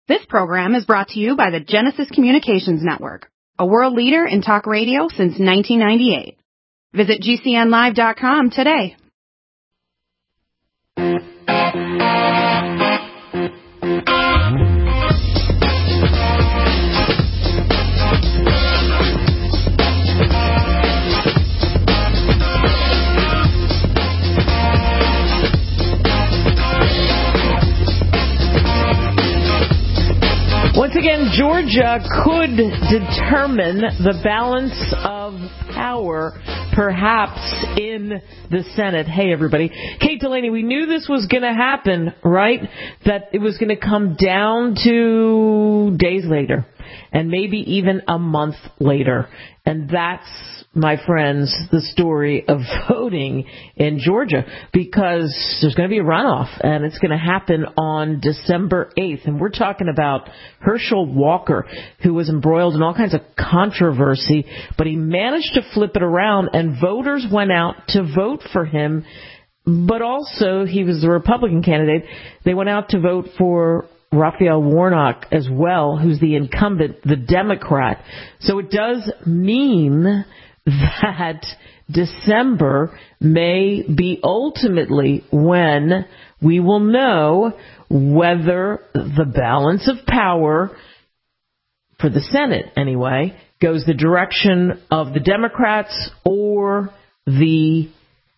This program is brought to you by the Genesis Communications Network, a world leader in talk radio since 1998. Visit GCNlive.com today. Once again, Georgia could determine the balance of power, perhaps, in the Senate. Hey, everybody. Kate Delaney, we knew this was going to happen, right? That it was going to come down to days later, and maybe even a month later. And that's, my friends, the story of voting in Georgia, because there's going to be a runoff, and it's going to happen on December 8th. And we're talking about Herschel Walker, who was embroiled in all kinds of controversy, but he managed to flip it around, and voters went out to vote for him. But also, he was the Republican candidate. They went out to vote for Raphael Warnock as well, who's the incumbent, the Democrat. So it does mean that December may be ultimately when we will know whether the balance of power, for the Senate anyway, goes the direction of the Democrats or the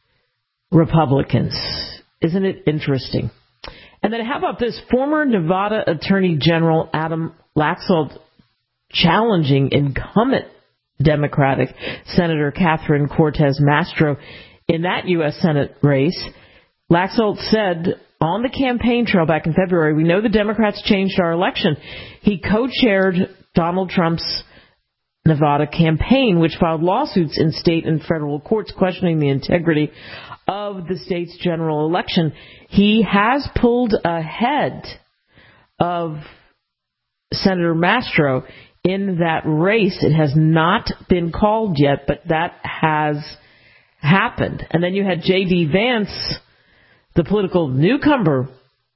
Republicans. Isn't it interesting? And then how about this? Former Nevada Attorney General Adam Laxalt challenging incumbent Democratic Senator Catherine Cortez Masto in that U.S. Senate race. Laxalt said on the campaign trail back in February, we know the Democrats changed our election. He co-chaired Donald Trump's Nevada campaign, which filed lawsuits in state and federal courts questioning the integrity of the state's general election. He has pulled ahead of Senator Masto in that race. It has not been called yet, but that has happened. And then you had J.D. Vance, the political newcomer,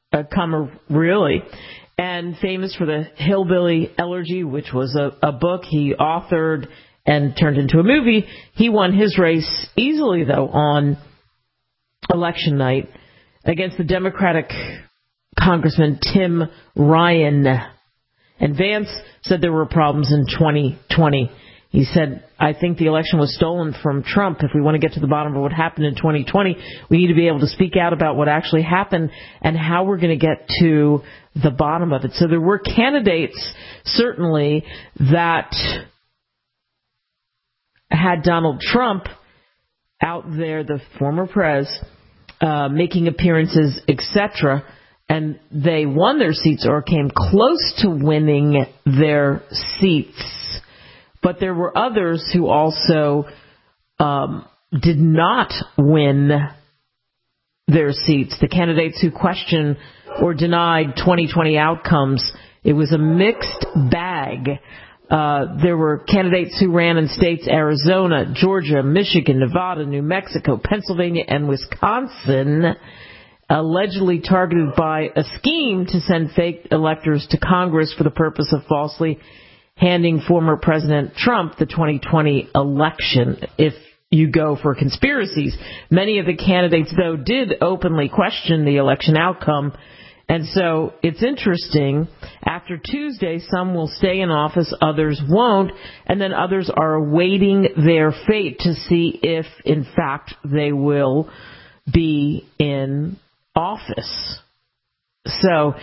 really, and famous for the Hillbilly Elegy, which was a book he authored and turned into a movie. He won his race easily, though, on election night against the Democratic Congressman Tim Ryan. And Vance said there were problems in 2020. He said, I think the election was stolen from Trump. If we want to get to the bottom of what happened in 2020, we need to be able to speak out about what actually happened and how we're going to get to the bottom of it. So there were candidates, certainly, that had Donald Trump out there, the former prez, making appearances, etc., and they won their seats or came close to winning their seats. But there were others who also did not win their seats. The candidates who questioned or denied 2020 outcomes, it was a mixed bag. There were candidates who ran in states Arizona, Georgia, Michigan, Nevada, New Mexico, Pennsylvania, and Wisconsin, allegedly targeted by a scheme to send fake electors to Congress for the purpose of falsely handing former President Trump the 2020 election, if you go for conspiracies. Many of the candidates, though, did openly question the election outcome. And so it's interesting. After Tuesday, some will stay in office, others won't, and then others are awaiting their fate to see if, in fact, they will be in office. So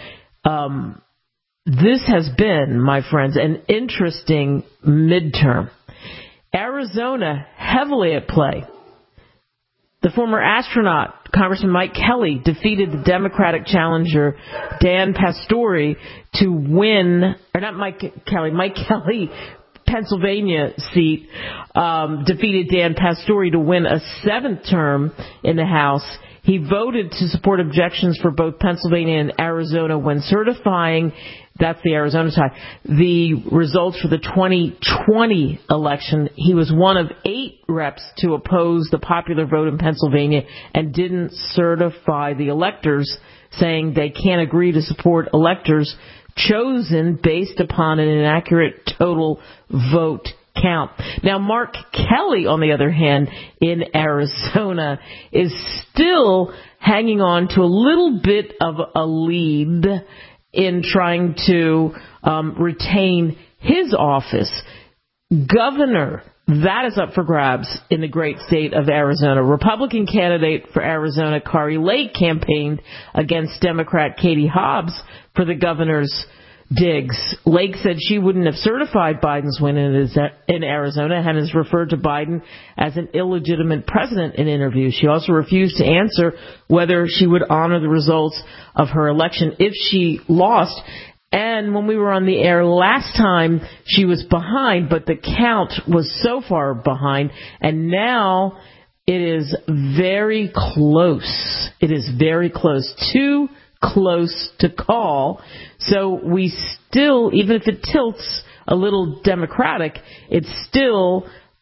this has been, my friends, an interesting midterm. Arizona, heavily at play. The former astronaut, Congressman Mike Kelly, defeated the Democratic challenger Dan Pastore to win, or not Mike Kelly, Pennsylvania seat, defeated Dan Pastore to win a seventh term in the House. He voted to support objections for both Pennsylvania and Arizona when certifying, that's the Arizona side, the results for the 2020 election. He was one of 8 reps to oppose the popular vote in Pennsylvania and didn't certify the electors, saying they can't agree to support electors chosen based upon an inaccurate total vote count. Now, Mark Kelly, on the other hand, in Arizona, is still hanging on to a little bit of a lead in trying to retain his office. Governor, that is up for grabs in the great state of Arizona. Republican candidate for Arizona, Kari Lake, campaigned against Democrat Katie Hobbs for the governor's digs. Lake said she wouldn't have certified Biden's win in Arizona and has referred to Biden as an illegitimate president in interviews. She also refused to answer whether she would honor the results of her election if she lost. And when we were on the air last time, she was behind, but the count was so far behind. And now it is very close. It is very close. Too close to call. So we still, even if it tilts a little Democratic, it still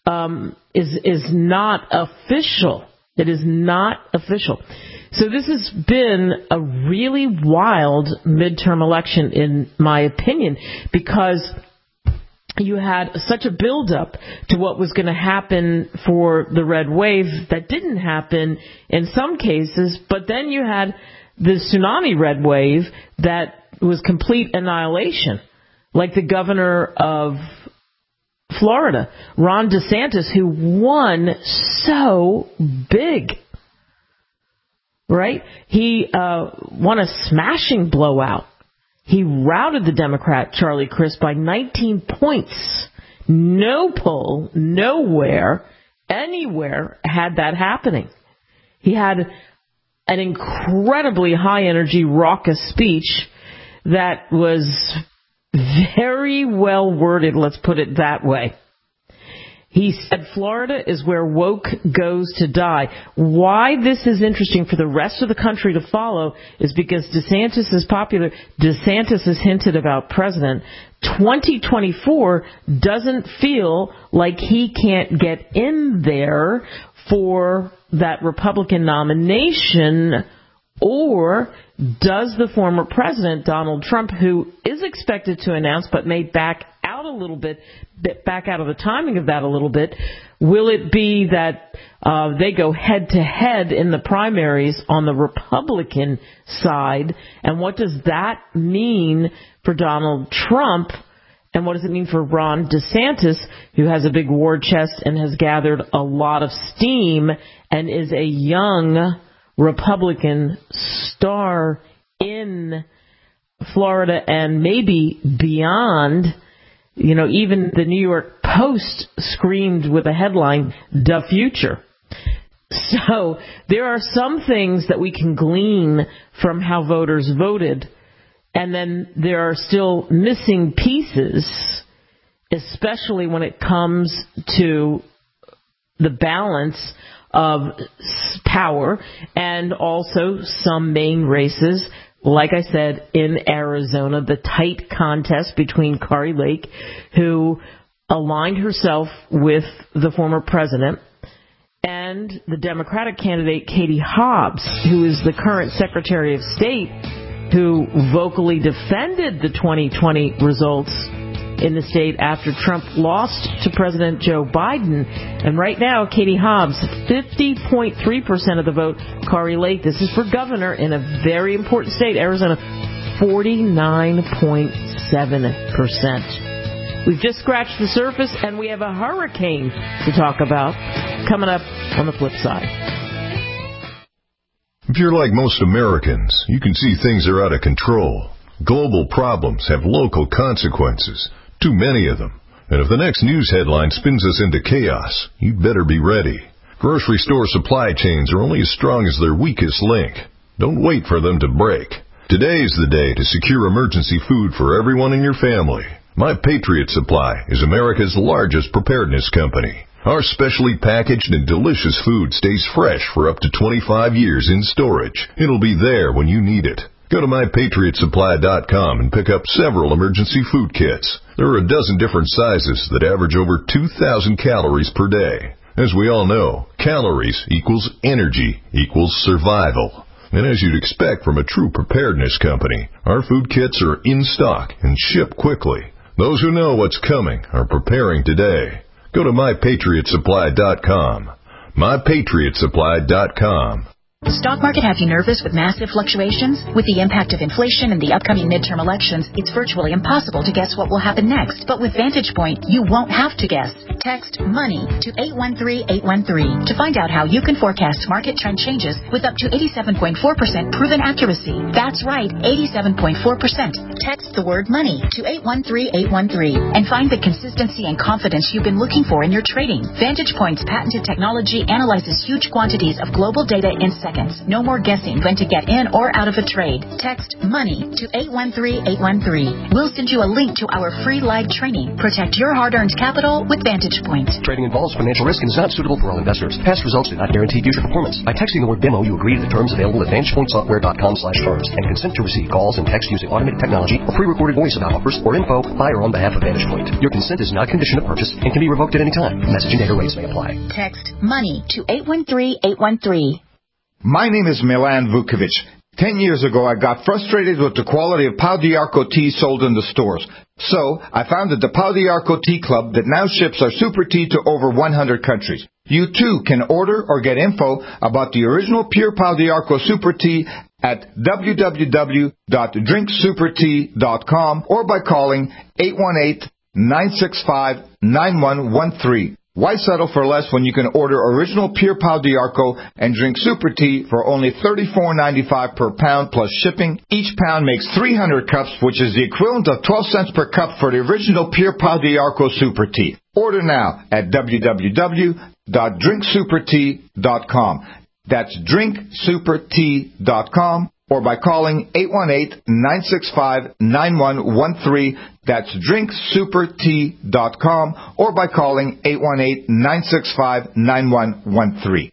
is not official. It is not official. So this has been a really wild midterm election, in my opinion, because you had such a buildup to what was going to happen for the red wave that didn't happen in some cases, but then you had the tsunami red wave that was complete annihilation, like the governor of Florida, Ron DeSantis, who won so big, right? He won a smashing blowout. He routed the Democrat Charlie Crist by 19 points. No poll, nowhere, anywhere had that happening. He had an incredibly high-energy, raucous speech that was very well worded, let's put it that way. He said Florida is where woke goes to die. Why this is interesting for the rest of the country to follow is because DeSantis is popular. DeSantis has hinted about president. 2024 doesn't feel like he can't get in there for that Republican nomination, or does the former president, Donald Trump, who is expected to announce but may back out a little bit, back out of the timing of that a little bit, will it be that they go head-to-head in the primaries on the Republican side? And what does that mean for Donald Trump? And what does it mean for Ron DeSantis, who has a big war chest and has gathered a lot of steam and is a young Republican star in Florida and maybe beyond? You know, even the New York Post screamed with a headline, "The Future." So there are some things that we can glean from how voters voted, and then there are still missing pieces, especially when it comes to the balance of power and also some main races. Like I said, in Arizona, the tight contest between Kari Lake, who aligned herself with the former president, and the Democratic candidate Katie Hobbs, who is the current Secretary of State, who vocally defended the 2020 results in the state after Trump lost to President Joe Biden. And right now, Katie Hobbs, 50.3% of the vote. Kari Lake, this is for governor in a very important state, Arizona, 49.7%. We've just scratched the surface, and we have a hurricane to talk about coming up on the flip side. If you're like most Americans, you can see things are out of control. Global problems have local consequences. Too many of them. And if the next news headline spins us into chaos, you'd better be ready. Grocery store supply chains are only as strong as their weakest link. Don't wait for them to break. Today's the day to secure emergency food for everyone in your family. My Patriot Supply is America's largest preparedness company. Our specially packaged and delicious food stays fresh for up to 25 years in storage. It'll be there when you need it. Go to MyPatriotSupply.com and pick up several emergency food kits. There are a dozen different sizes that average over 2,000 calories per day. As we all know, calories equals energy equals survival. And as you'd expect from a true preparedness company, our food kits are in stock and ship quickly. Those who know what's coming are preparing today. Go to MyPatriotSupply.com. MyPatriotSupply.com. The stock market have you nervous with massive fluctuations? With the impact of inflation and the upcoming midterm elections, it's virtually impossible to guess what will happen next. But with Vantage Point, you won't have to guess. Text MONEY to 813-813 to find out how you can forecast market trend changes with up to 87.4% proven accuracy. That's right, 87.4%. Text the word MONEY to 813-813 and find the consistency and confidence you've been looking for in your trading. Vantage Point's patented technology analyzes huge quantities of global data in seconds. No more guessing when to get in or out of a trade. Text MONEY to 813-813. We'll send you a link to our free live training. Protect your hard-earned capital with Vantage Point. Trading involves financial risk and is not suitable for all investors. Past results do not guarantee future performance. By texting the word demo, you agree to the terms available at VantagePointSoftware.com/terms and consent to receive calls and text using automated technology or pre-recorded voice about offers or info by or on behalf of Vantage Point. Your consent is not a condition of purchase and can be revoked at any time. Message and data rates may apply. Text MONEY to 813-813. My name is Milan Vukovic. 10 years ago, I got frustrated with the quality of Pau d'Arco tea sold in the stores. So, I founded the Pau d'Arco Tea Club that now ships our super tea to over 100 countries. You too can order or get info about the original pure Pau d'Arco super tea at www.drinksupertea.com or by calling 818-965-9113. Why settle for less when you can order original pure Pau d'Arco and drink super tea for only $34.95 per pound plus shipping? Each pound makes 300 cups, which is the equivalent of 12 cents per cup for the original pure Pau d'Arco super tea. Order now at www.drinksupertea.com. That's drinksupertea.com or by calling 818-965-9113. That's drinksupertea.com or by calling 818-965-9113.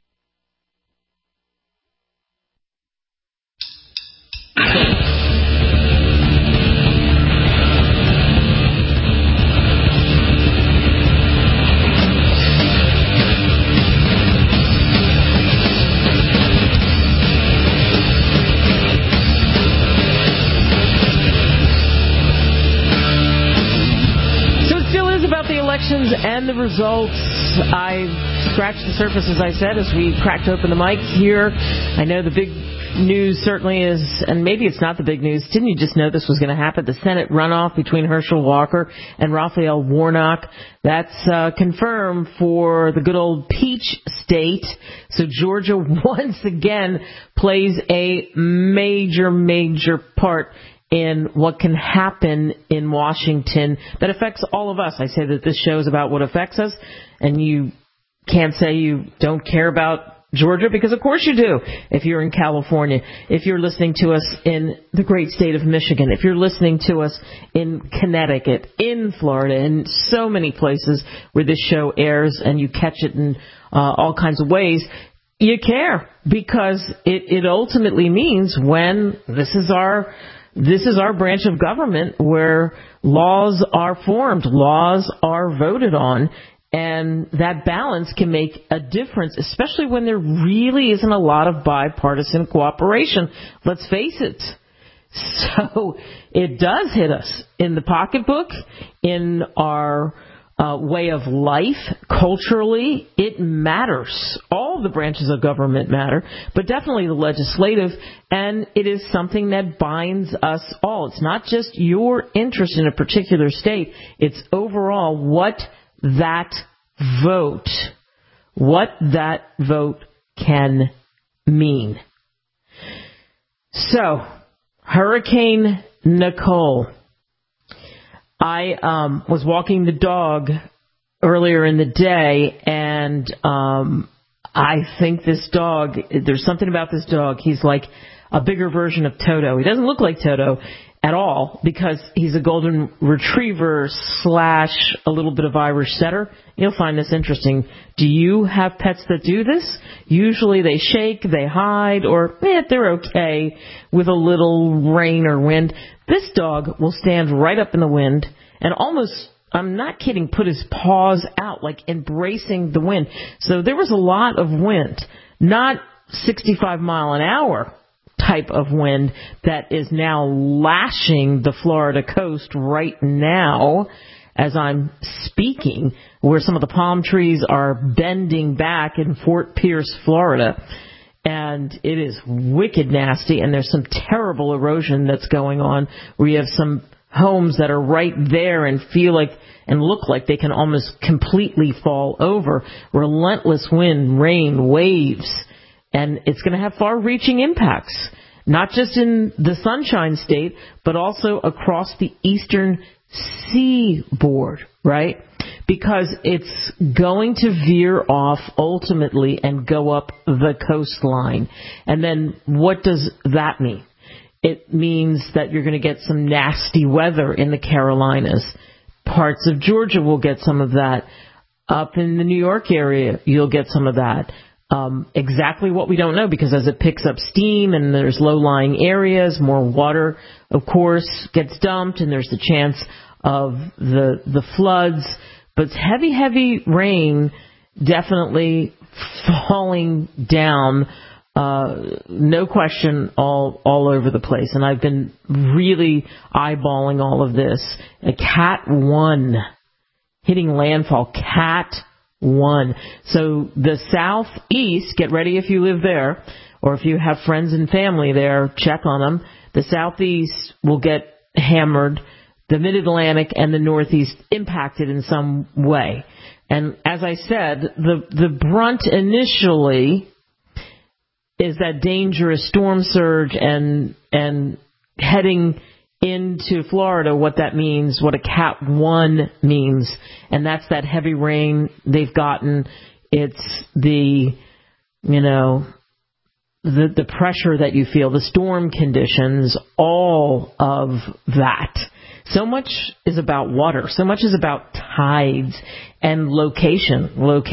And the results. I scratched the surface, as I said, as we cracked open the mic here. I know the big news certainly is, and maybe it's not the big news. Didn't you just know this was going to happen? The Senate runoff between Herschel Walker and Raphael Warnock. That's confirmed for the good old Peach State. So Georgia once again plays a major part in what can happen in Washington that affects all of us. I say that this show is about what affects us, and you can't say you don't care about Georgia, because of course you do. If you're in California, if you're listening to us in the great state of Michigan, if you're listening to us in Connecticut, in Florida, in so many places where this show airs and you catch it in all kinds of ways, you care, because it ultimately means when this is our branch of government where laws are formed, laws are voted on, and that balance can make a difference, especially when there really isn't a lot of bipartisan cooperation. Let's face it. So it does hit us in the pocketbook, in our way of life, culturally. It matters. All the branches of government matter, but definitely the legislative, and it is something that binds us all. It's not just your interest in a particular state. It's overall what that vote can mean. So, Hurricane Nicole. I was walking the dog earlier in the day, and I think this dog, there's something about this dog. He's like a bigger version of Toto. He doesn't look like Toto at all, because he's a golden retriever / a little bit of Irish setter. You'll find this interesting. Do you have pets that do this? Usually they shake, they hide, or they're okay with a little rain or wind. This dog will stand right up in the wind and almost, I'm not kidding, put his paws out, like embracing the wind. So there was a lot of wind, not 65 mile an hour type of wind that is now lashing the Florida coast right now as I'm speaking, where some of the palm trees are bending back in Fort Pierce, Florida. And it is wicked nasty, and there's some terrible erosion that's going on where you have some homes that are right there and feel like and look like they can almost completely fall over. Relentless wind, rain, waves, and it's going to have far-reaching impacts, not just in the Sunshine State, but also across the eastern seaboard, right? Because it's going to veer off ultimately and go up the coastline. And then what does that mean? It means that you're going to get some nasty weather in the Carolinas. Parts of Georgia will get some of that. Up in the New York area, you'll get some of that. Exactly what we don't know, because as it picks up steam and there's low-lying areas, more water, of course, gets dumped, and there's the chance of the floods. But it's heavy rain definitely falling down, no question, all over the place. And I've been really eyeballing all of this. A Cat 1 hitting landfall, Cat 1. So the southeast, get ready if you live there, or if you have friends and family there, check on them. The southeast will get hammered. The mid-Atlantic and the Northeast impacted in some way. And as I said, the brunt initially is that dangerous storm surge and heading into Florida, what that means, what a Cat 1 means. And that's that heavy rain they've gotten. It's the pressure that you feel, the storm conditions, all of that. So much is about water. So much is about tides and location.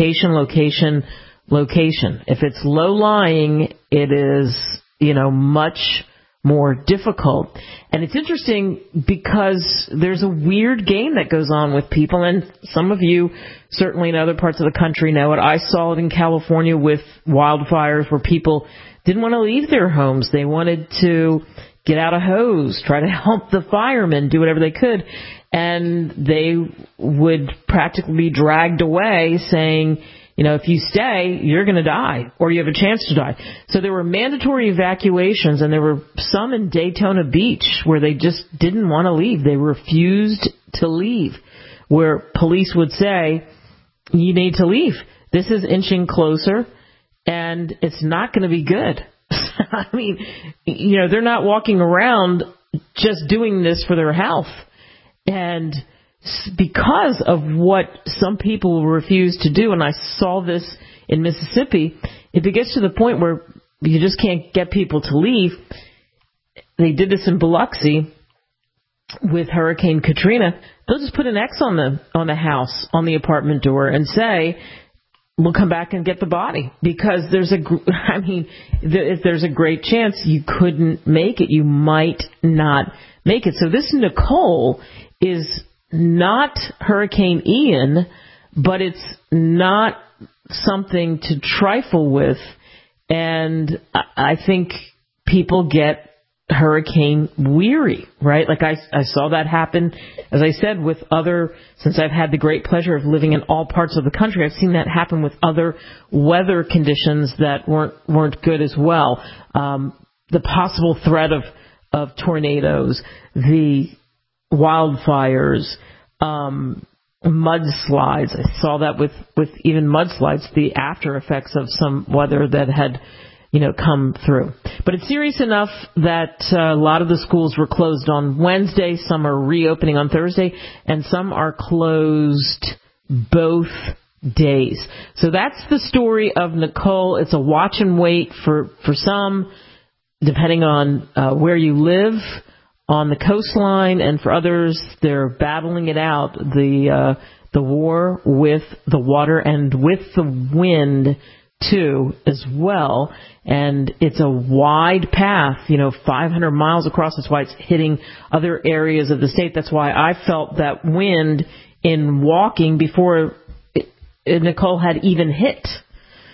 If it's low-lying, it is, much more difficult. And it's interesting because there's a weird game that goes on with people, and some of you, certainly in other parts of the country, know it. I saw it in California with wildfires where people didn't want to leave their homes. They wanted to get out a hose, try to help the firemen, do whatever they could, and they would practically be dragged away saying, if you stay, you're going to die, or you have a chance to die. So there were mandatory evacuations, and there were some in Daytona Beach where they just didn't want to leave. They refused to leave, where police would say, you need to leave. This is inching closer, and it's not going to be good. I mean, they're not walking around just doing this for their health. And because of what some people refuse to do, and I saw this in Mississippi, if it gets to the point where you just can't get people to leave, they did this in Biloxi with Hurricane Katrina. They'll just put an X on the house, on the apartment door, and say, we'll come back and get the body, because if there's a great chance you couldn't make it. You might not make it. So this Nicole is not Hurricane Ian, but it's not something to trifle with. And I think people get hurricane weary, right? Like I saw that happen, as I said, with since I've had the great pleasure of living in all parts of the country, I've seen that happen with other weather conditions that weren't good as well. The possible threat of tornadoes, the wildfires, mudslides. I saw that with even mudslides, the after effects of some weather that had come through. But it's serious enough that a lot of the schools were closed on Wednesday. Some are reopening on Thursday, and some are closed both days. So that's the story of Nicole. It's a watch and wait for some, depending on where you live on the coastline, and for others, they're battling it out, the war with the water and with the wind too as well. And it's a wide path, 500 miles across. That's why it's hitting other areas of the state. That's why I felt that wind in walking before Nicole had even hit.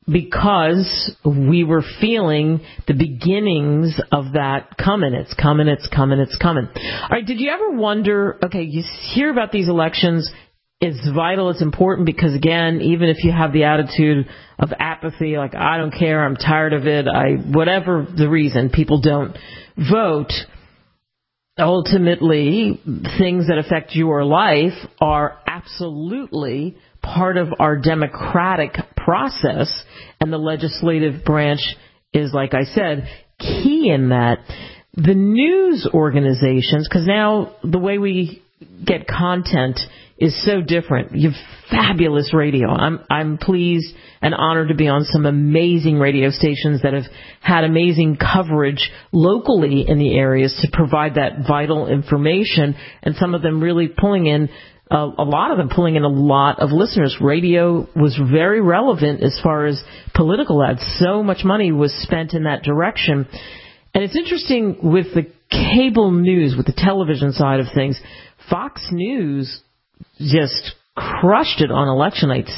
because we were feeling the beginnings of that coming. It's coming. All right, did you ever wonder, okay, you hear about these elections, it's vital, it's important, because, again, even if you have the attitude of apathy, like, I don't care, I'm tired of it, whatever the reason, people don't vote, ultimately, things that affect your life are absolutely part of our democratic process, and the legislative branch is, like I said, key in that. The news organizations, because now the way we get content is so different. You have fabulous radio. I'm pleased and honored to be on some amazing radio stations that have had amazing coverage locally in the areas to provide that vital information, and some of them really pulling in a lot of them pulling in a lot of listeners. Radio was very relevant as far as political ads. So much money was spent in that direction. And it's interesting with the cable news, with the television side of things, Fox News just crushed it on election night.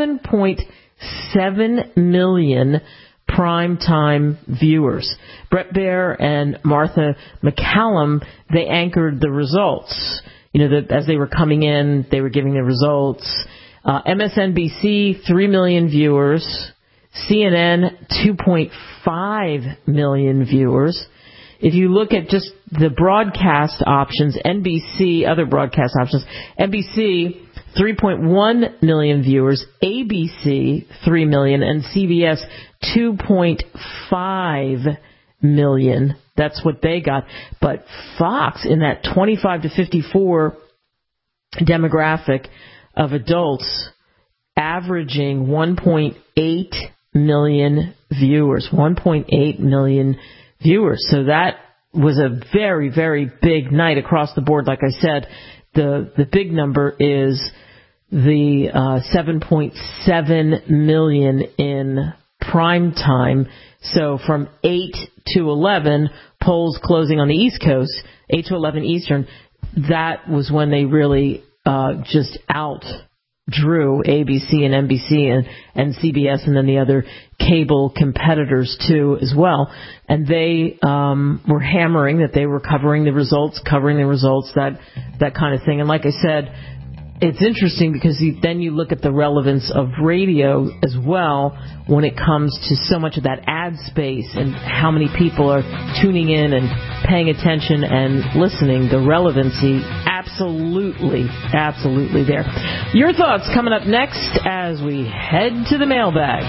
7.7 million primetime viewers. Brett Baer and Martha McCallum, they anchored the results. You know, as they were coming in, they were giving the results. MSNBC, 3 million viewers. CNN, 2.5 million viewers. If you look at just the broadcast options, NBC, other broadcast options, NBC, 3.1 million viewers, ABC, 3 million, and CBS, 2.5 million. That's what they got. But Fox, in that 25 to 54 demographic of adults, averaging 1.8 million viewers. 1.8 million viewers. So that was a very, very big night across the board. Like I said, the big number is the 7.7 million in prime time. So from 8 to 11, polls closing on the East Coast, 8 to 11 Eastern, that was when they really just outdrew ABC and NBC and CBS, and then the other cable competitors too as well. And they were hammering that they were covering the results, that kind of thing. And like I said, it's interesting because then you look at the relevance of radio as well when it comes to so much of that ad space and how many people are tuning in and paying attention and listening. The relevancy, absolutely there. Your thoughts coming up next as we head to the mailbag.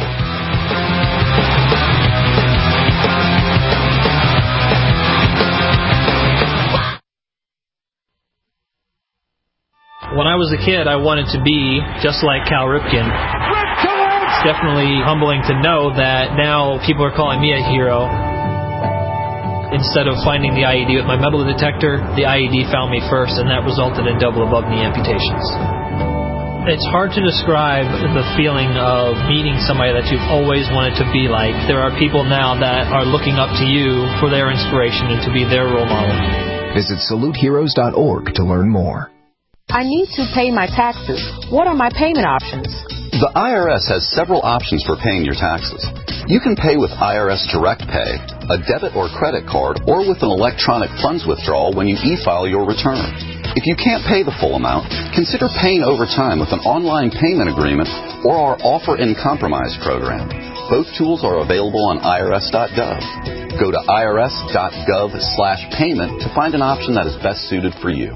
When I was a kid, I wanted to be just like Cal Ripken. It's definitely humbling to know that now people are calling me a hero. Instead of finding the IED with my metal detector, the IED found me first, and that resulted in double above knee amputations. It's hard to describe the feeling of meeting somebody that you've always wanted to be like. There are people now that are looking up to you for their inspiration and to be their role model. Visit SaluteHeroes.org to learn more. I need to pay my taxes. What are my payment options? The IRS has several options for paying your taxes. You can pay with IRS Direct Pay, a debit or credit card, or with an electronic funds withdrawal when you e-file your return. If you can't pay the full amount, consider paying over time with an online payment agreement or our Offer in Compromise program. Both tools are available on irs.gov. Go to irs.gov/payment to find an option that is best suited for you.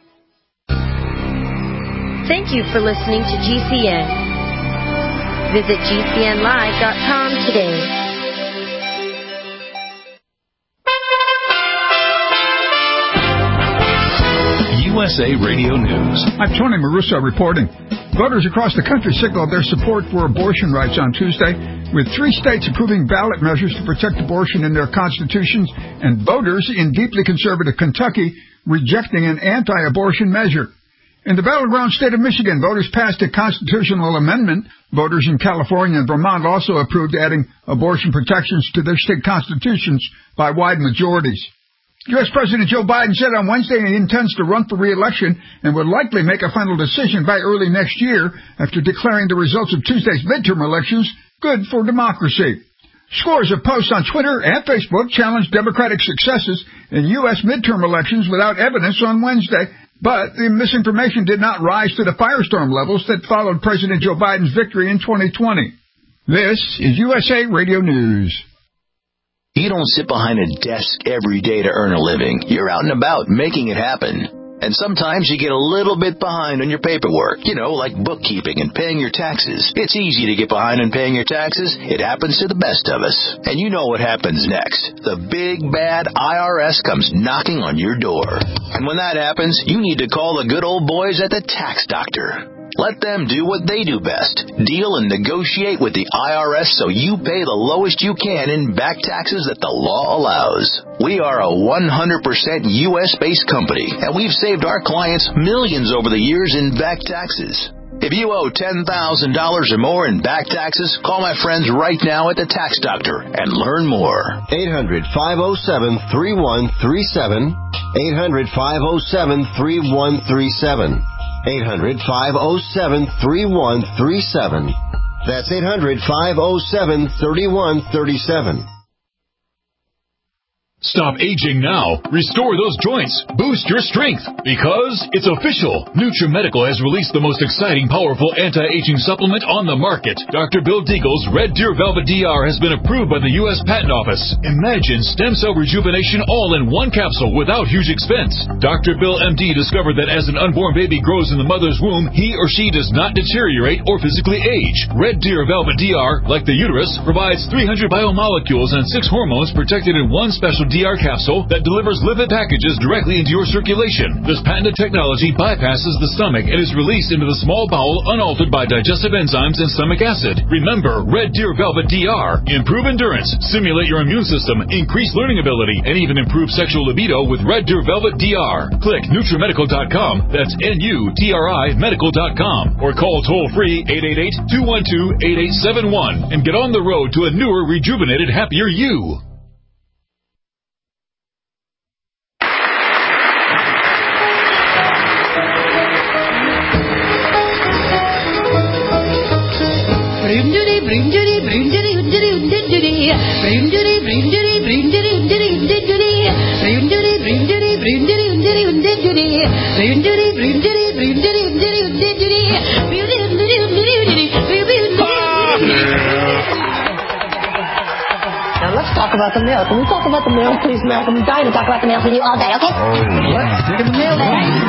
Thank you for listening to GCN. Visit GCNlive.com today. USA Radio News. I'm Tony Maruso reporting. Voters across the country signaled their support for abortion rights on Tuesday, with 3 states approving ballot measures to protect abortion in their constitutions, and voters in deeply conservative Kentucky rejecting an anti-abortion measure. In the battleground state of Michigan, voters passed a constitutional amendment. Voters in California and Vermont also approved adding abortion protections to their state constitutions by wide majorities. U.S. President Joe Biden said on Wednesday he intends to run for re-election and would likely make a final decision by early next year after declaring the results of Tuesday's midterm elections good for democracy. Scores of posts on Twitter and Facebook challenged Democratic successes in U.S. midterm elections without evidence on Wednesday, but the misinformation did not rise to the firestorm levels that followed President Joe Biden's victory in 2020. This is USA Radio News. You don't sit behind a desk every day to earn a living. You're out and about making it happen. And sometimes you get a little bit behind on your paperwork, like bookkeeping and paying your taxes. It's easy to get behind on paying your taxes. It happens to the best of us. And you know what happens next. The big, bad IRS comes knocking on your door. And when that happens, you need to call the good old boys at the Tax Doctor. Let them do what they do best. Deal and negotiate with the IRS so you pay the lowest you can in back taxes that the law allows. We are a 100% U.S.-based company, and we've saved our clients millions over the years in back taxes. If you owe $10,000 or more in back taxes, call my friends right now at the Tax Doctor and learn more. 800-507-3137. 800-507-3137. 800-507-3137. That's 800-507-3137. Stop aging now. Restore those joints. Boost your strength. Because it's official. NutriMedical has released the most exciting, powerful anti-aging supplement on the market. Dr. Bill Deagle's Red Deer Velvet DR has been approved by the U.S. Patent Office. Imagine stem cell rejuvenation all in one capsule without huge expense. Dr. Bill MD discovered that as an unborn baby grows in the mother's womb, he or she does not deteriorate or physically age. Red Deer Velvet DR, like the uterus, provides 300 biomolecules and 6 hormones protected in one special DR capsule that delivers lipid packages directly into your circulation. This patented technology bypasses the stomach and is released into the small bowel unaltered by digestive enzymes and stomach acid. Remember, Red Deer Velvet DR. Improve endurance, stimulate your immune system, increase learning ability, and even improve sexual libido with Red Deer Velvet DR. Click NutriMedical.com, that's NUTRI Medical.com, or call toll-free 888-212-8871 and get on the road to a newer, rejuvenated, happier you. Now let's talk about the mail. Can we talk about the mail, please, Malcolm? I'm dying to talk about the mail for you all day, okay? Oh, yeah. Stick in the mail.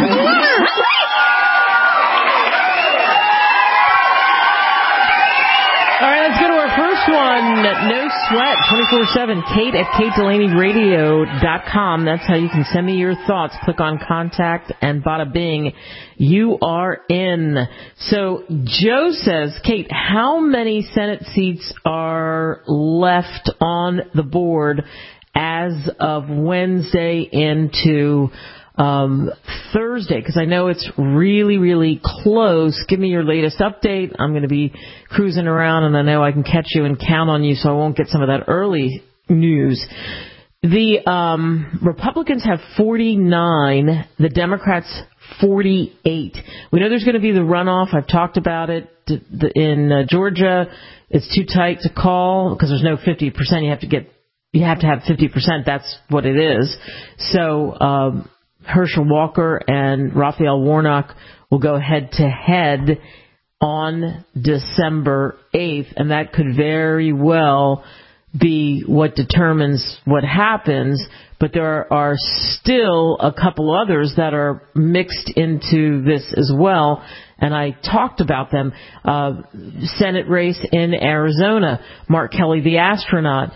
All right, let's go to our first one. No sweat, 24/7. Kate at KateDelaneyRadio.com. That's how you can send me your thoughts. Click on contact and bada bing, you are in. So Joe says, Kate, how many Senate seats are left on the board as of Wednesday into Thursday? Because I know it's really, really close. Give me your latest update. I'm going to be cruising around, and I know I can catch you and count on you, so I won't get some of that early news. The Republicans have 49, the Democrats 48. We know there's going to be the runoff. I've talked about it. In Georgia, it's too tight to call because there's no 50%. You have to have 50%. That's what it is. So Herschel Walker and Raphael Warnock will go head-to-head on December 8th, and that could very well be what determines what happens, but there are still a couple others that are mixed into this as well, and I talked about them. Senate race in Arizona, Mark Kelly, the astronaut,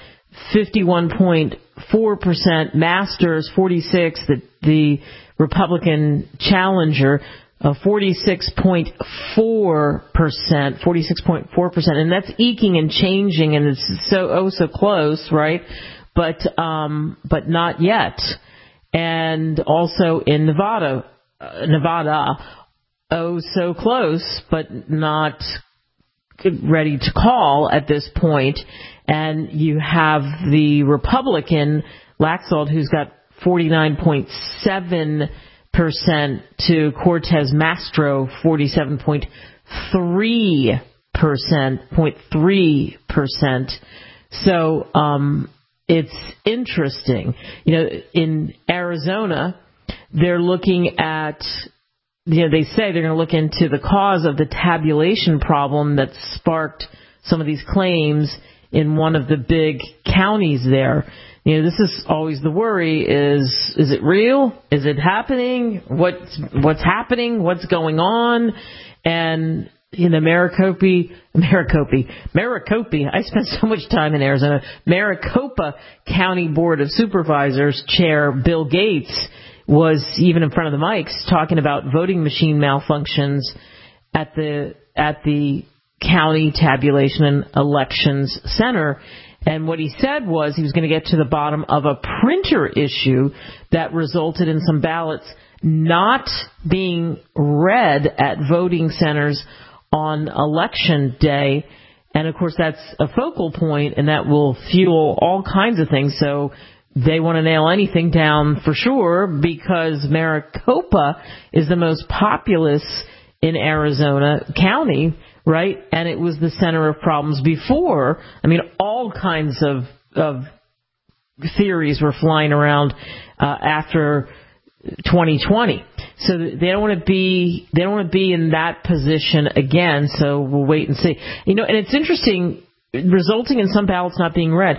51.4%, Masters 46, the Republican challenger, 46.4%, and that's eking and changing, and it's so close, right? But not yet. And also in Nevada, so close, but not ready to call at this point. And you have the Republican, Laxalt, who's got 49.7% to Cortez Masto, 47.3%. 0.3%. So it's interesting. In Arizona, they're looking at, they say they're going to look into the cause of the tabulation problem that sparked some of these claims in one of the big counties there. This is always the worry: is it real? Is it happening? What's happening? What's going on? And Maricopa. I spent so much time in Arizona. Maricopa County Board of Supervisors Chair Bill Gates was even in front of the mics talking about voting machine malfunctions at the county tabulation and elections center. And what he said was he was going to get to the bottom of a printer issue that resulted in some ballots not being read at voting centers on election day. And, of course, that's a focal point, and that will fuel all kinds of things. So they want to nail anything down for sure, because Maricopa is the most populous in Arizona county, right? And it was the center of problems before. I mean, all kinds of theories were flying around after 2020. So they don't want to be in that position again. So we'll wait and see. And it's interesting, resulting in some ballots not being read.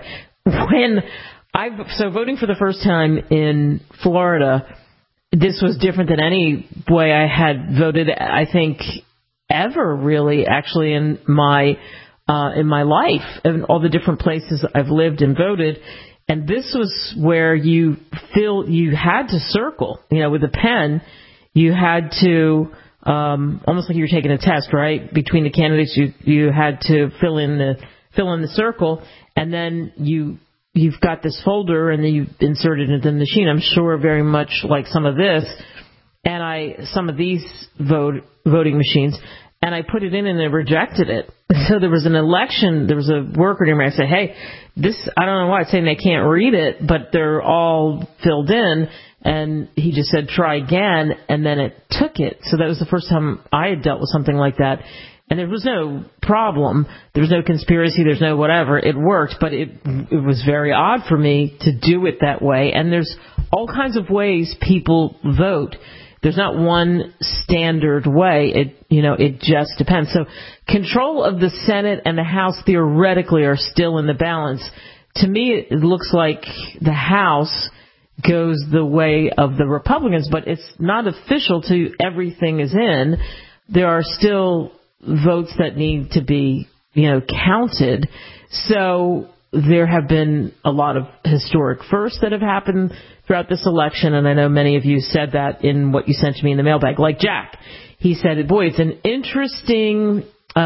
So voting for the first time in Florida, this was different than any way I had voted, I think, ever really, actually, in my life, and all the different places I've lived and voted. And this was where you had to circle, with a pen. You had to, almost like you were taking a test, right? Between the candidates, you had to fill in the circle, and then you've got this folder, and then you insert it into the machine. I'm sure very much like some of this, and some of these voting machines, and I put it in and they rejected it. So there was an election, there was a worker near me. I said, hey, I don't know why it's saying they can't read it, but they're all filled in. And he just said, try again, and then it took it. So that was the first time I had dealt with something like that. And there was no problem. There was no conspiracy. There's no whatever. It worked, but it was very odd for me to do it that way. And there's all kinds of ways people vote. There's not one standard way. It just depends. So control of the Senate and the House theoretically are still in the balance. To me, it looks like the House goes the way of the Republicans, but it's not official to everything is in. There are still votes that need to be, counted. So there have been a lot of historic firsts that have happened throughout this election, and I know many of you said that in what you sent to me in the mailbag. Like Jack, he said, boy, it's an interesting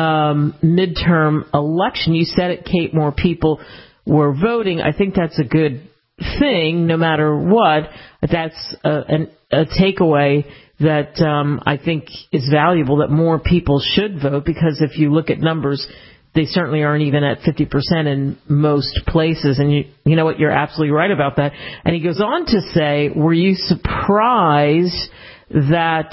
midterm election. You said it, Kate, more people were voting. I think that's a good thing, no matter what. That's a takeaway that I think is valuable, that more people should vote, because if you look at numbers, they certainly aren't even at 50% in most places. And you know what? You're absolutely right about that. And he goes on to say, were you surprised that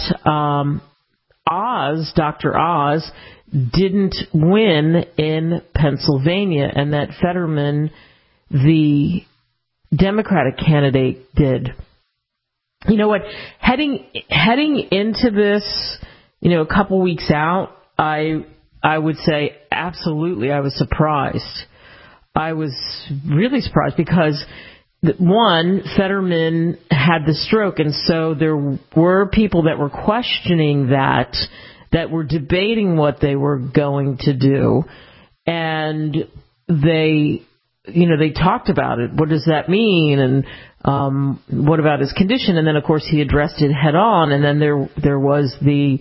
Dr. Oz, didn't win in Pennsylvania, and that Fetterman, the Democratic candidate, did? You know what? Heading into this, a couple weeks out, I would say absolutely I was surprised. I was really surprised because, one, Fetterman had the stroke, and so there were people that were questioning that were debating what they were going to do, and they talked about it. What does that mean? And what about his condition? And then, of course, he addressed it head on, and then there was the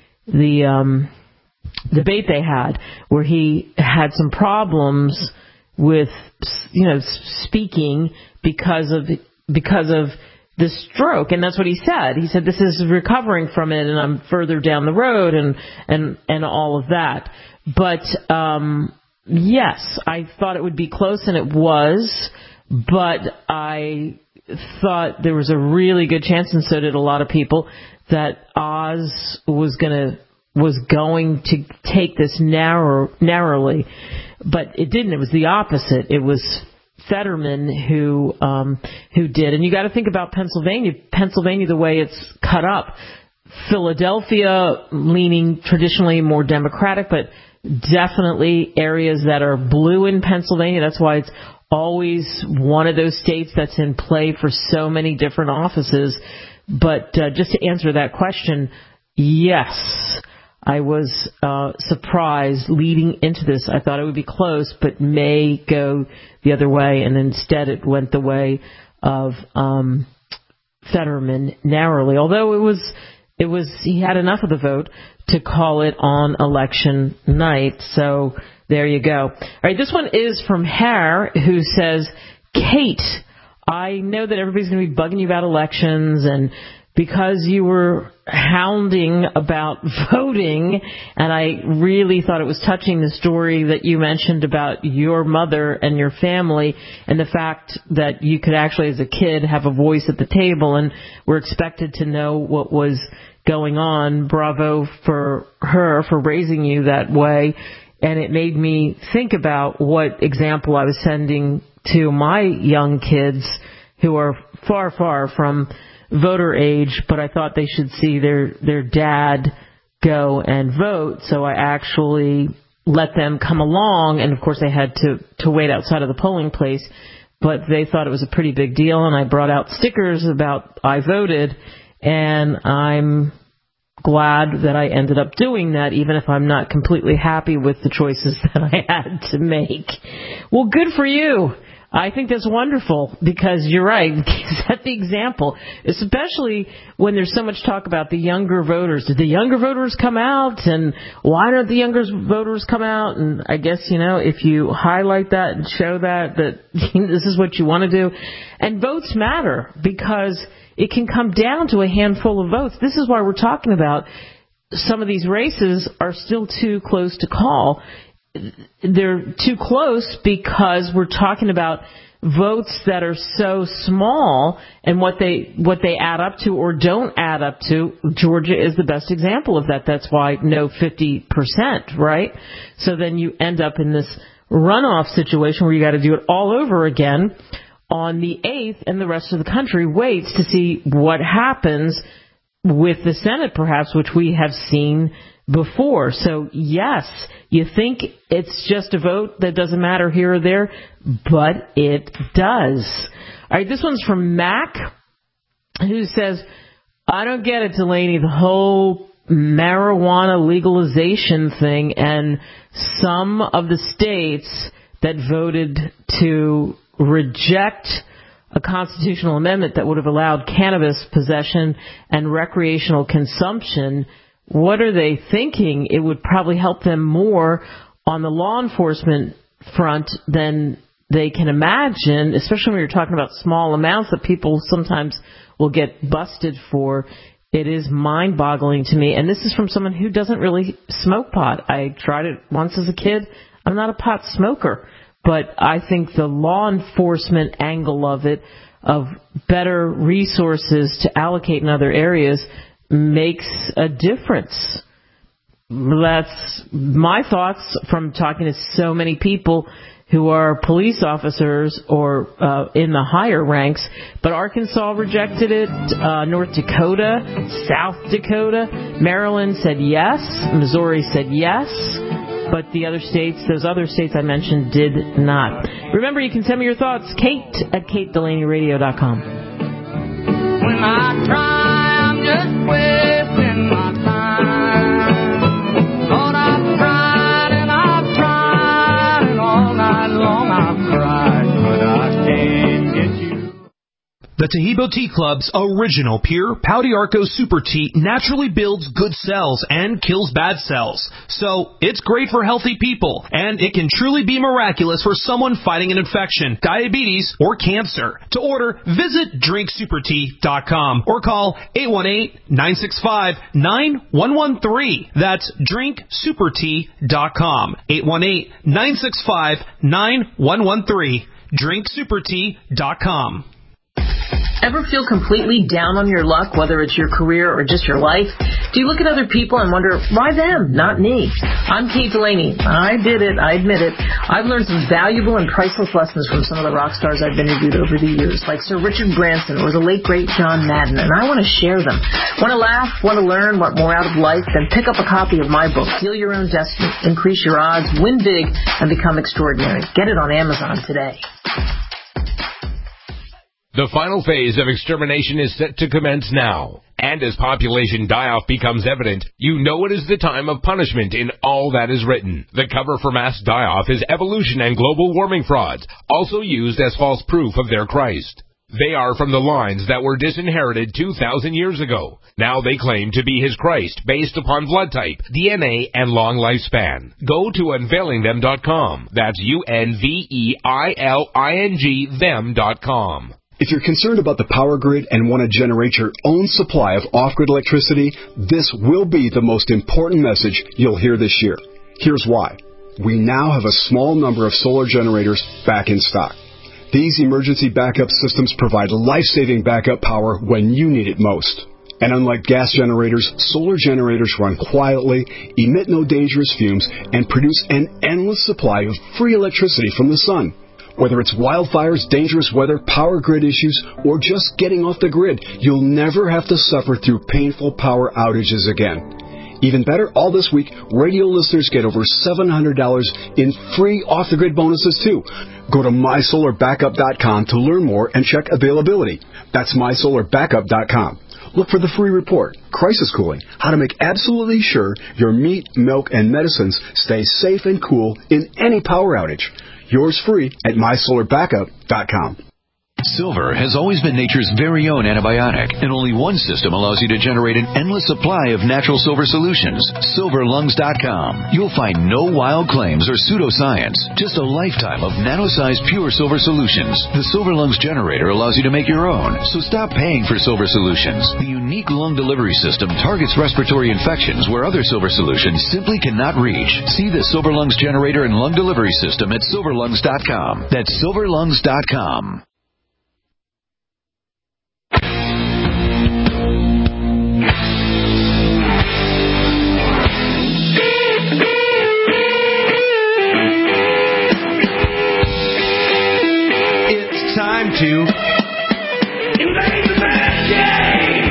debate they had where he had some problems with speaking because of the stroke, and that's what he said. He said, this is recovering from it, and I'm further down the road, and all of that. But yes, I thought it would be close, and it was, but I thought there was a really good chance, and so did a lot of people, that Oz was going to was going to take this narrowly, but it didn't. It was the opposite. It was Fetterman who did. And you got to think about Pennsylvania, the way it's cut up. Philadelphia leaning traditionally more Democratic, but definitely areas that are blue in Pennsylvania. That's why it's always one of those states that's in play for so many different offices. But just to answer that question, yes, I was surprised leading into this. I thought it would be close, but may go the other way, and instead it went the way of Fetterman narrowly. Although it was he had enough of the vote to call it on election night. So there you go. All right, this one is from Hare, who says, Kate, I know that everybody's going to be bugging you about elections, and because you were hounding about voting, and I really thought it was touching, the story that you mentioned about your mother and your family and the fact that you could actually, as a kid, have a voice at the table and were expected to know what was going on. Bravo for her for raising you that way. And it made me think about what example I was sending to my young kids who are far, far from voter age, but I thought they should see their dad go and vote. So I actually let them come along, and of course they had to wait outside of the polling place, but they thought it was a pretty big deal, and I brought out stickers about I voted, and I'm glad that I ended up doing that, even if I'm not completely happy with the choices that I had to make. Well, good for you. I think that's wonderful, because you're right. Set the example, especially when there's so much talk about the younger voters. Did the younger voters come out? And why don't the younger voters come out? And I guess, if you highlight that and show that this is what you want to do. And votes matter, because it can come down to a handful of votes. This is why we're talking about some of these races are still too close to call. They're too close because we're talking about votes that are so small and what they add up to or don't add up to. Georgia is the best example of that. That's why no 50%, right? So then you end up in this runoff situation where you got to do it all over again on the 8th, and the rest of the country waits to see what happens with the Senate, perhaps, which we have seen before. So, yes, you think it's just a vote that doesn't matter here or there, but it does. All right, this one's from Mac, who says, I don't get it, Delaney, the whole marijuana legalization thing, and some of the states that voted to reject a constitutional amendment that would have allowed cannabis possession and recreational consumption. What are they thinking? It would probably help them more on the law enforcement front than they can imagine, especially when you're talking about small amounts that people sometimes will get busted for. It is mind-boggling to me. And this is from someone who doesn't really smoke pot. I tried it once as a kid. I'm not a pot smoker. But I think the law enforcement angle of it, of better resources to allocate in other areas, makes a difference. That's my thoughts from talking to so many people who are police officers or in the higher ranks. But Arkansas rejected it, North Dakota, South Dakota, Maryland said yes, Missouri said yes. But the other states, those other states I mentioned, did not. Remember, you can send me your thoughts, Kate at KateDelaneyRadio.com. When I try, I'm just wasting my time. Lord, I've tried, and all night long I've cried, but I can't get you. The Taheebo Tea Club's original pure Pau d'Arco Super Tea naturally builds good cells and kills bad cells. So, it's great for healthy people, and it can truly be miraculous for someone fighting an infection, diabetes, or cancer. To order, visit drinksupertea.com or call 818-965-9113. That's drinksupertea.com. 818-965-9113. drinksupertea.com. Ever feel completely down on your luck, whether it's your career or just your life? Do you look at other people and wonder, why them, not me? I'm Kate Delaney. I did it. I admit it. I've learned some valuable and priceless lessons from some of the rock stars I've interviewed over the years, like Sir Richard Branson or the late, great John Madden, and I want to share them. Want to laugh? Want to learn? Want more out of life? Then pick up a copy of my book, Heal Your Own Destiny, Increase Your Odds, Win Big, and Become Extraordinary. Get it on Amazon today. The final phase of extermination is set to commence now. And as population die-off becomes evident, you know it is the time of punishment in all that is written. The cover for mass die-off is evolution and global warming frauds, also used as false proof of their Christ. They are from the lines that were disinherited 2,000 years ago. Now they claim to be his Christ based upon blood type, DNA, and long lifespan. Go to unveilingthem.com. That's UNVEILING them.com. If you're concerned about the power grid and want to generate your own supply of off-grid electricity, this will be the most important message you'll hear this year. Here's why. We now have a small number of solar generators back in stock. These emergency backup systems provide life-saving backup power when you need it most. And unlike gas generators, solar generators run quietly, emit no dangerous fumes, and produce an endless supply of free electricity from the sun. Whether it's wildfires, dangerous weather, power grid issues, or just getting off the grid, you'll never have to suffer through painful power outages again. Even better, all this week, radio listeners get over $700 in free off-the-grid bonuses, too. Go to mysolarbackup.com to learn more and check availability. That's mysolarbackup.com. Look for the free report, Crisis Cooling, how to make absolutely sure your meat, milk, and medicines stay safe and cool in any power outage. Yours free at mysolarbackup.com. Silver has always been nature's very own antibiotic, and only one system allows you to generate an endless supply of natural silver solutions. SilverLungs.com. You'll find no wild claims or pseudoscience, just a lifetime of nano-sized pure silver solutions. The Silver Lungs generator allows you to make your own, so stop paying for silver solutions. The unique lung delivery system targets respiratory infections where other silver solutions simply cannot reach. See the Silver Lungs generator and lung delivery system at SilverLungs.com. That's SilverLungs.com. Time to invade the man cave.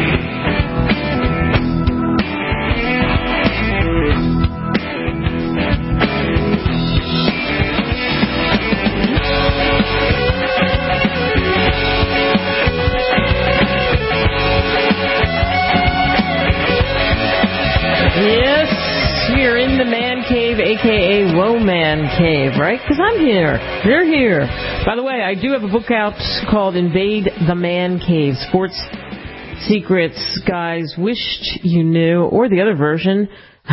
Yes, we're in the man cave, a.k.a. Woman Cave, right? Because I'm here. You're here. By the way, I do have a book out called Invade the Man Cave, Sports Secrets Guys Wished You Knew, or the other version,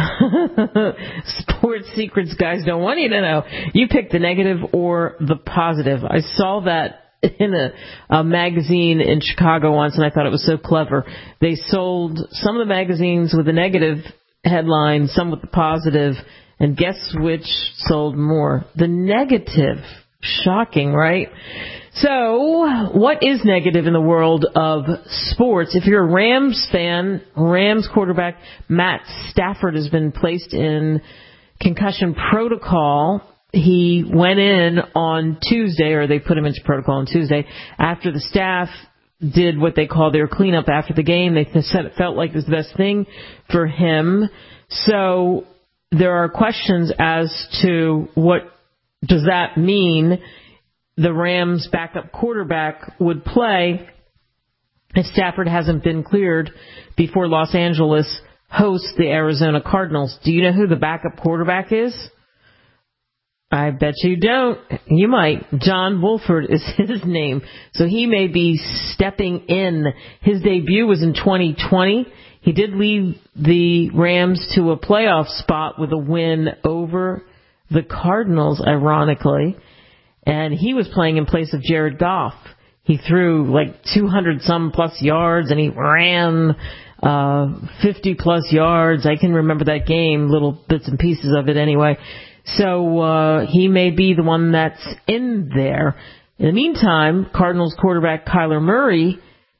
Sports Secrets Guys Don't Want You to Know. You pick the negative or the positive. I saw that in a magazine in Chicago once, and I thought it was so clever. They sold some of the magazines with a negative headline, some with the positive, and guess which sold more? The negative. Shocking, right? So, what is negative in the world of sports? If you're a Rams fan, Rams quarterback Matt Stafford has been placed in concussion protocol. He went in on Tuesday, or they put him into protocol on Tuesday, after the staff did what they call their cleanup after the game. They said it felt like it was the best thing for him. So, there are questions as to what does that mean the Rams' backup quarterback would play if Stafford hasn't been cleared before Los Angeles hosts the Arizona Cardinals? Do you know who the backup quarterback is? I bet you don't. You might. John Wolford is his name. So he may be stepping in. His debut was in 2020. He did lead the Rams to a playoff spot with a win over the Cardinals, ironically, and he was playing in place of Jared Goff. He threw like 200-some plus yards, and he ran 50-plus yards. I can remember that game, little bits and pieces of it anyway. So he may be the one that's in there. In the meantime, Cardinals quarterback Kyler Murray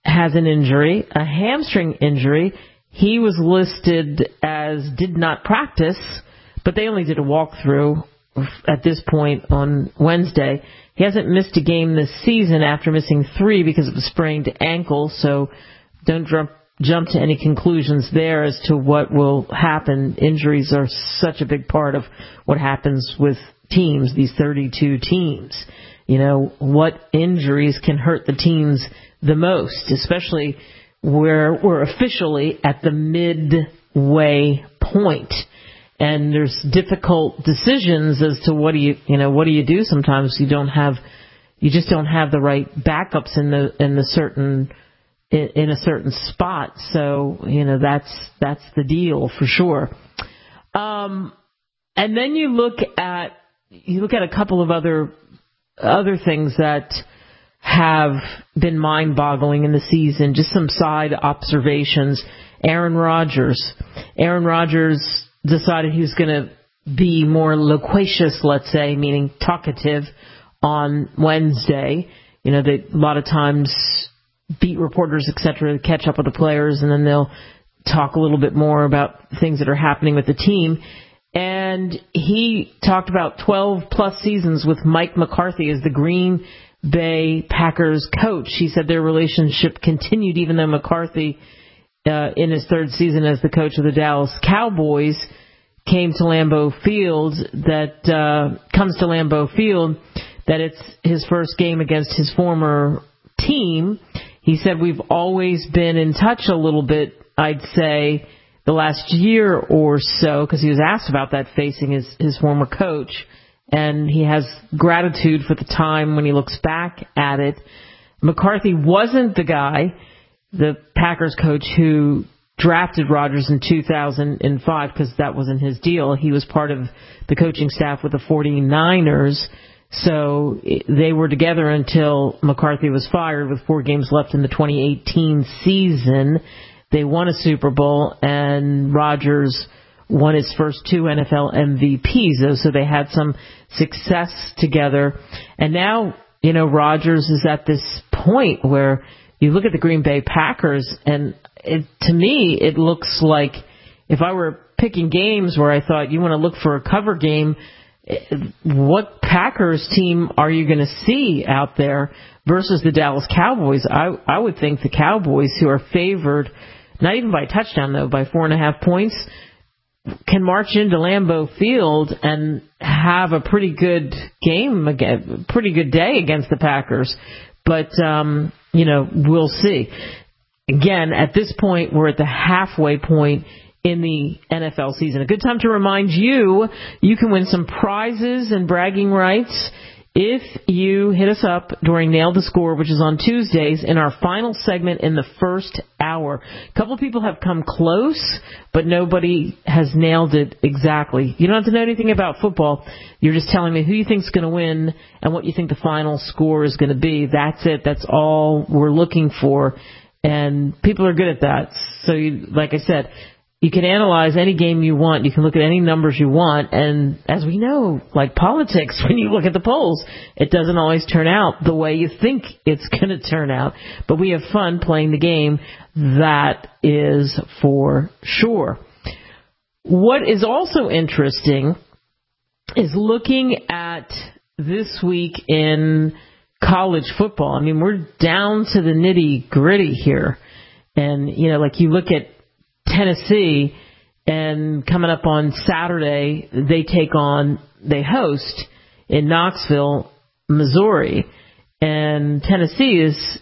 has an injury, a hamstring injury. He was listed as did not practice, but they only did a walkthrough at this point on Wednesday. He hasn't missed a game this season after missing 3 because of a sprained ankle, so don't jump to any conclusions there as to what will happen. Injuries are such a big part of what happens with teams, these 32 teams. You know, what injuries can hurt the teams the most, especially where we're officially at the midway point. And there's difficult decisions as to what do you do. Sometimes you just don't have the right backups in a certain spot. So, that's the deal for sure. And then you look at a couple of other things that have been mind-boggling in the season. Just some side observations. Aaron Rodgers decided he was going to be more loquacious, let's say, meaning talkative, on Wednesday. A lot of times beat reporters, etc., catch up with the players, and then they'll talk a little bit more about things that are happening with the team. And he talked about 12-plus seasons with Mike McCarthy as the Green Bay Packers coach. He said their relationship continued even though McCarthy, in his 3rd season as the coach of the Dallas Cowboys, comes to Lambeau Field, that it's his first game against his former team. He said, we've always been in touch a little bit, I'd say, the last year or so, because he was asked about that facing his former coach, and he has gratitude for the time when he looks back at it. McCarthy wasn't the guy, the Packers coach, who drafted Rodgers in 2005, because that wasn't his deal. He was part of the coaching staff with the 49ers, so they were together until McCarthy was fired with 4 games left in the 2018 season. They won a Super Bowl, and Rodgers won his first 2 NFL MVPs, so they had some success together. And now, Rodgers is at this point where you look at the Green Bay Packers, and to me, it looks like if I were picking games where I thought you want to look for a cover game, what Packers team are you going to see out there versus the Dallas Cowboys? I would think the Cowboys, who are favored, not even by a touchdown, though, by 4.5 points, can march into Lambeau Field and have a pretty good game, pretty good day against the Packers. But, we'll see. Again, at this point, we're at the halfway point in the NFL season. A good time to remind you can win some prizes and bragging rights if you hit us up during Nail the Score, which is on Tuesdays, in our final segment in the first hour. A couple of people have come close, but nobody has nailed it exactly. You don't have to know anything about football. You're just telling me who you think is going to win and what you think the final score is going to be. That's it. That's all we're looking for. And people are good at that. So, like I said, you can analyze any game you want. You can look at any numbers you want. And as we know, like politics, when you look at the polls, it doesn't always turn out the way you think it's going to turn out. But we have fun playing the game. That is for sure. What is also interesting is looking at this week in college football. I mean, we're down to the nitty-gritty here. And, like you look at Tennessee, and coming up on Saturday, they host in Knoxville, Missouri. And Tennessee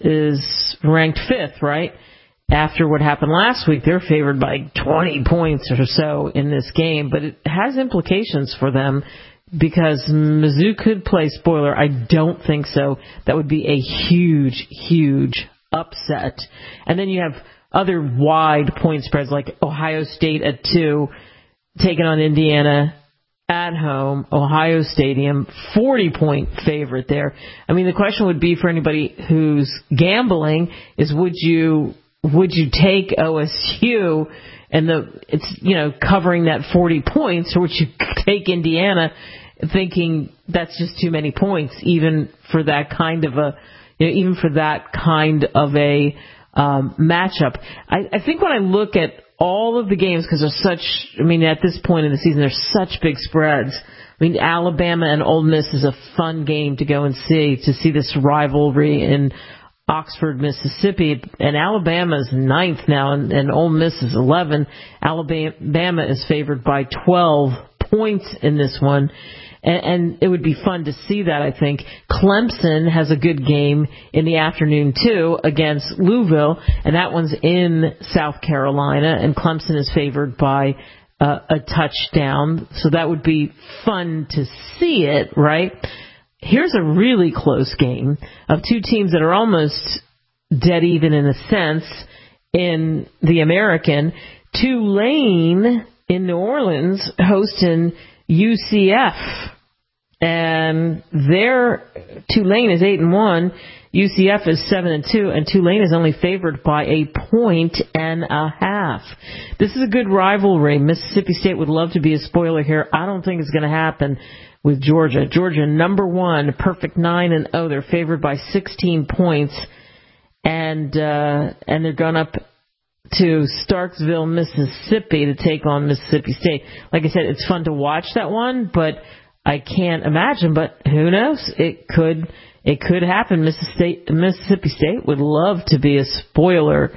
is ranked 5th, right? After what happened last week, they're favored by 20 points or so in this game. But it has implications for them because Mizzou could play spoiler. I don't think so. That would be a huge, huge upset. And then you have other wide point spreads like Ohio State at 2, taking on Indiana at home, Ohio Stadium, 40-point favorite there. I mean, the question would be for anybody who's gambling is would you take OSU and it's covering that 40 points, or would you take Indiana thinking that's just too many points, even for that kind of a matchup. I think when I look at all of the games, because there's such, at this point in the season, there's such big spreads. Alabama and Ole Miss is a fun game to go and see this rivalry in Oxford, Mississippi. And Alabama's 9th now, and Ole Miss is 11. Alabama is favored by 12 points in this one. And it would be fun to see that, I think. Clemson has a good game in the afternoon, too, against Louisville, and that one's in South Carolina, and Clemson is favored by a touchdown. So that would be fun to see it, right? Here's a really close game of two teams that are almost dead even in a sense in the American. Tulane in New Orleans hosting UCF. And Tulane is 8-1, UCF is 7-2, and Tulane is only favored by 1.5 points. This is a good rivalry. Mississippi State would love to be a spoiler here. I don't think it's going to happen with Georgia. Georgia, number 1, perfect 9-0. They're favored by 16 points, and they're going up to Starksville, Mississippi to take on Mississippi State. Like I said, it's fun to watch that one, but I can't imagine, but who knows? It could happen. Mississippi State would love to be a spoiler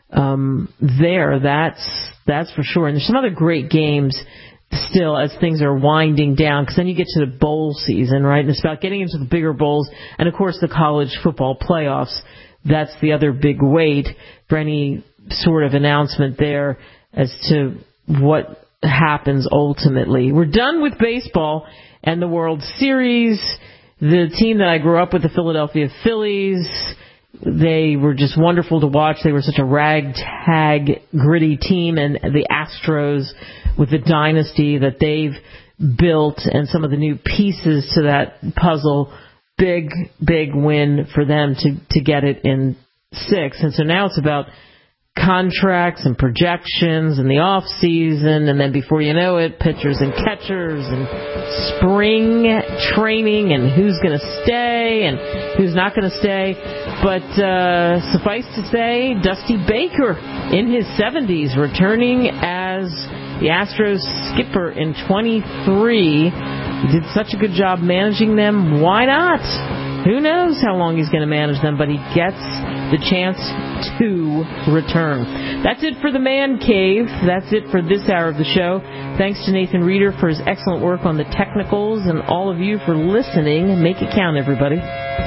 there. That's for sure. And there's some other great games still as things are winding down, because then you get to the bowl season, right? And it's about getting into the bigger bowls, and of course the college football playoffs. That's the other big wait for any sort of announcement there as to what happens ultimately. We're done with baseball and the World Series. The team that I grew up with, the Philadelphia Phillies, they were just wonderful to watch. They were such a ragtag, gritty team, and the Astros, with the dynasty that they've built and some of the new pieces to that puzzle, big win for them to get it in 6. And so now it's about contracts and projections and the off season, and then before you know it, pitchers and catchers and spring training and who's going to stay and who's not going to stay. But suffice to say, Dusty Baker in his 70s returning as the Astros skipper in 23. He did such a good job managing them. Why not? Who knows how long he's going to manage them, but he gets the chance to return. That's it for the Man Cave. That's it for this hour of the show. Thanks to Nathan Reeder for his excellent work on the technicals, and all of you for listening. Make it count, everybody.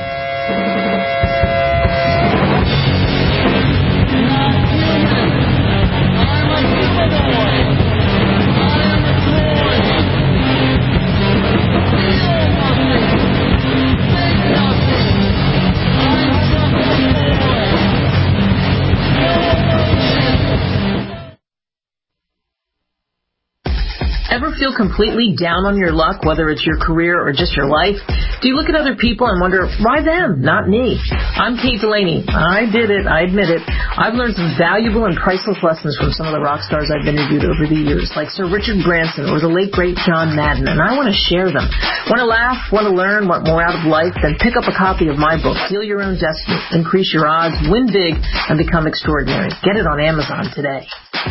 Ever feel completely down on your luck, whether it's your career or just your life? Do you look at other people and wonder, why them, not me? I'm Kate Delaney. I did it. I admit it. I've learned some valuable and priceless lessons from some of the rock stars I've interviewed over the years, like Sir Richard Branson or the late, great John Madden, and I want to share them. Want to laugh, want to learn, want more out of life? Then pick up a copy of my book, Heal Your Own Destiny, Increase Your Odds, Win Big, and Become Extraordinary. Get it on Amazon today.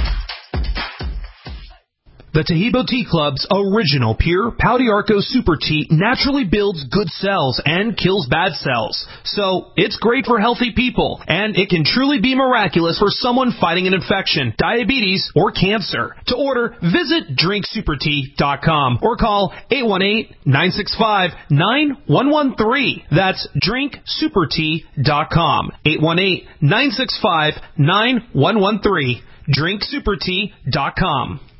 The Taheebo Tea Club's original pure Pau d'Arco Super Tea naturally builds good cells and kills bad cells. So it's great for healthy people, and it can truly be miraculous for someone fighting an infection, diabetes, or cancer. To order, visit drinksupertea.com or call 818-965-9113. That's drinksupertea.com. 818-965-9113. drinksupertea.com.